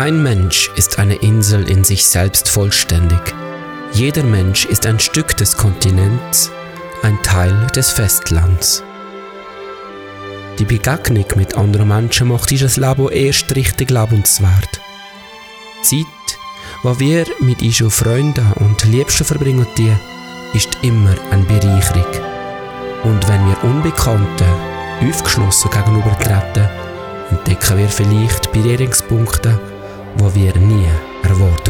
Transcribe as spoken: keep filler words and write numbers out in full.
Kein Mensch ist eine Insel in sich selbst vollständig. Jeder Mensch ist ein Stück des Kontinents, ein Teil des Festlands. Die Begegnung mit anderen Menschen macht unser Leben erst richtig lebenswert. Die Zeit, die wir mit unseren Freunden und Liebsten verbringen, die ist immer eine Bereicherung. Und wenn wir Unbekannten aufgeschlossen gegenübertreten, entdecken wir vielleicht Berührungspunkte, die wir nie erwartet